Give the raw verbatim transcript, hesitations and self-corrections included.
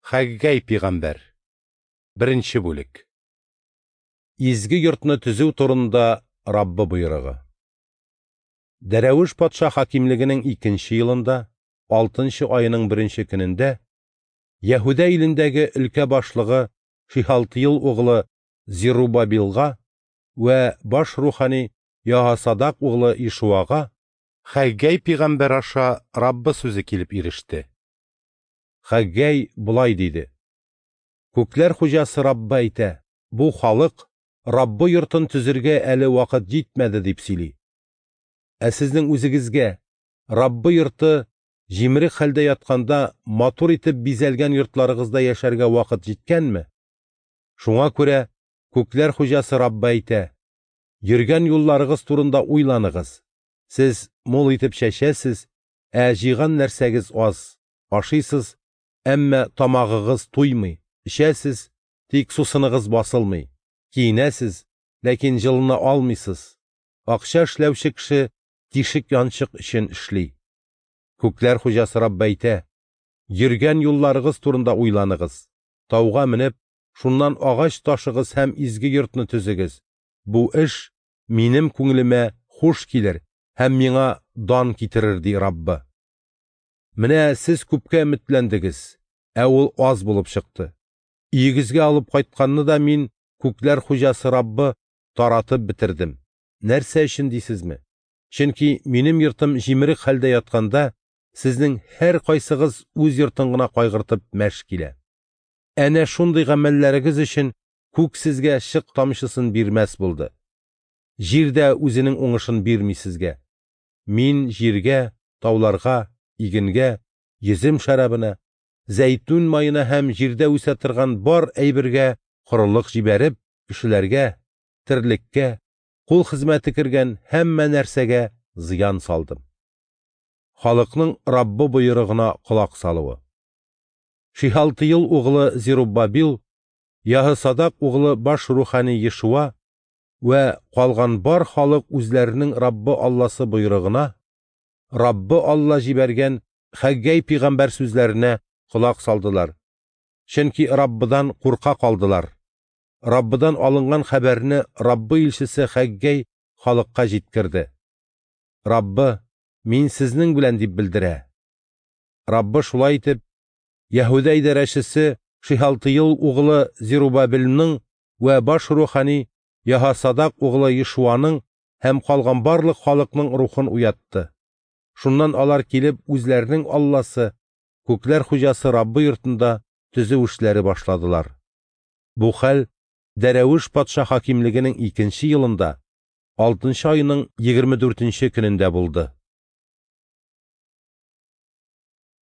Хаггай пигамбар. Беренче бүлек. Изге йортны төзү турында Раббы буйрыгы. Дәрәвиш патша хакимлегенең икенче елында, алтынчы айының беренче көнендә, Яһүдә илендәге өлкә башлыгы Шиһалтыил углы Зерубабилга вә баш рухани Яһосадак углы Ишуага Хаггай пигамбар аша Раббы сүзе килеп иреште. Хаггай булай диде: Күкләр хуҗасы Раббы әйтә, бу халык Раббы йортын төзергә әле вакыт җитмәде дип сөйли. Ә сезнең үзегезгә Раббы йорты җимерек хәлдә ятканда матур итеп бизәлгән йортларыгызда яшәргә вакыт җиткәнме? Шуңа күрә Күкләр хуҗасы Раббы әйтә, йөргән юлларыгыз турында уйланыгыз. Сез мул итеп чәчәсез, ә җыйган нәрсәгез аз, ашыйсыз, әмма тамагыгыз туймый, эчәсез, тик сусыныгыз басылмый, киенәсез, ләкин җылына алмыйсыз. Акча эшләүче кеше тишек янчык өчен эшли. Күкләр хуҗасы Раббы әйтә, йөргән юлларыгыз турында уйланыгыз. Тауга менеп, шуннан агач ташыгыз һәм изге йортны төзегез. Бу эш минем күңелемә хуш килер һәм миңа дан китерер, ди Раббы. Менә сез күпкә өметләндегез, ә ул аз булып чыкты. Өегезгә алып кайтканны да мин, Күкләр хуҗасы Раббы, таратып бетердем. Нәрсә өчен дисезме? Чөнки минем йортым җимерек хәлдә ятканда, сезнең һәр кайсыгыз үз йортын гына кайгыртып мәш килә. Әнә шундый гамәлләрегез өчен күк сезгә шык тамчысын бирмәс булды. Җир дә үзенең уңышын бирми сезгә. Мин җиргә, тауларга, игенгә, йөзем шарабына, зәйтүн майына һәм җирдә үсә торган бар әйбергә корылык җибәреп, кешеләргә, терлеккә, кул хезмәте кергән һәммә нәрсәгә зыян салдым. Халыкның Раббы буйрыгына колак салуы. Шиһалтыил углы Зерубабил, Яһосадак углы баш рухани Ишуа вә калган бар халык үзләренең Раббы Алласы буйрыгына, Раббы Алла җибәргән Хаггай пигамбар сүзләренә колак салдылар. Чөнки Раббыдан курка калдылар. Раббыдан алынган хәбәрне Раббы илчесе Хаггай халыкка җиткерде. Раббы, мин сезнең белән дип белдерә. Раббы шулай итеп, Яһүдә идарәчесе Шиһалтыил углы Зерубабилның вә баш рухани Яһосадак углы Ишуаның һәм калган барлык халыкның рухын уятты. Шуннан алар килеп үзләренең Алласы, Күкләр хуҗасы Раббы йортында төзү эшләре башладылар. Бу хәл Дәрәвиш патша хакимлегенең икенче елында, алтынчы айның егерме дүртенче көнендә булды.